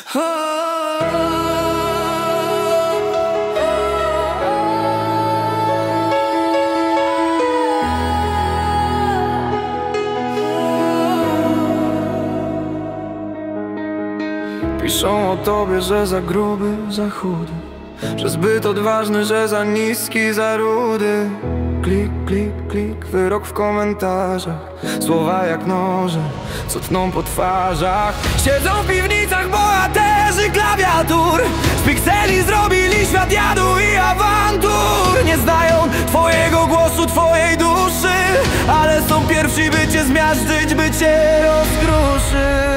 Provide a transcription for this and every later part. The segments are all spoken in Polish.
Piszą o tobie, że za gruby, za chudy, że zbyt odważny, że za niski, za rudy. Klik, klik, klik, wyrok w komentarzach. Słowa jak noże, co tną po twarzach. Siedzą w piwnicach bohaterzy klawiatur. Z pikseli zrobili świat jadu i awantur. Nie znają twojego głosu, twojej duszy, ale są pierwsi, by cię zmiażdżyć, by cię rozkruszyć.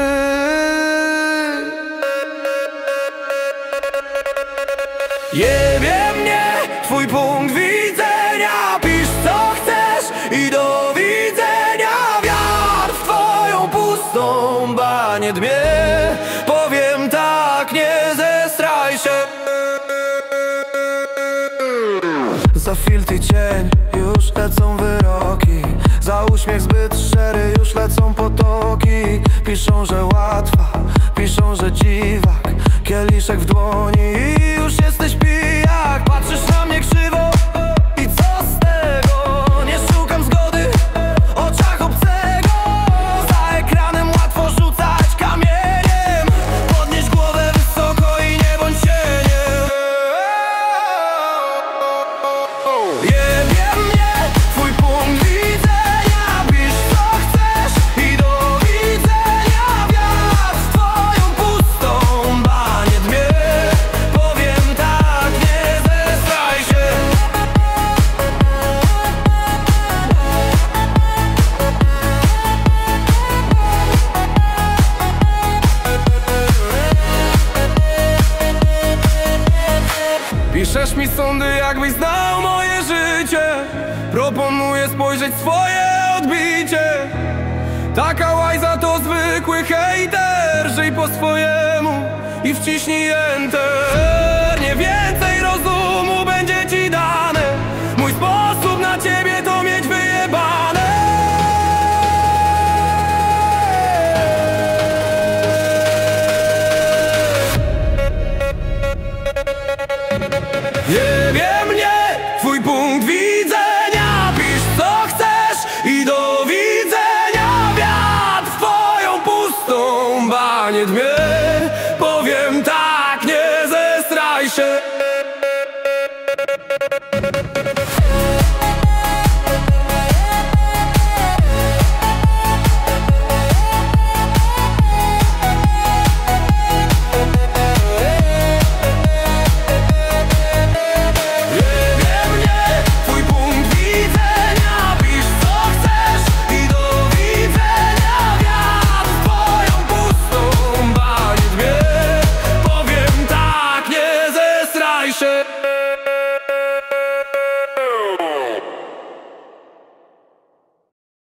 Jebie mnie twój punkt widzenia. Pisz co chcesz i do widzenia. Wiatr w twoją pustą banię dmie. Powiem tak, nie zestraj się. Za filtr i cień już lecą wyroki. Za uśmiech zbyt szczery już lecą potoki. Piszą, że łatwa, piszą, że dziwak. Kieliszek w dłoni i już jesteś pijak. Patrzysz na mnie krzywo i co z tego? Nie szukam zgody w oczach obcego. Za ekranem łatwo rzucać kamieniem. Podnieś głowę wysoko i nie bądź cieniem. Jebie mnie twój punkt widzenia. Pisz co chcesz i do widzenia. Wiatr w twoją pustą banię dmie. Powiem tak, nie zestraj się. Piszesz mi sądy, jakbyś znał moje życie. Proponuję spojrzeć w swoje odbicie. Taka łajza to zwykły hejter. Żyj po swojemu i wciśnij enter. Nie więcej rozumu będzie ci dane. Mój sposób na ciebie to mieć wyjebane. Jebie mnie twój punkt widzenia. Pisz co chcesz i do widzenia. Wiatr w twoją pustą banię dmie. Powiem tak, nie zestraj się. Shit.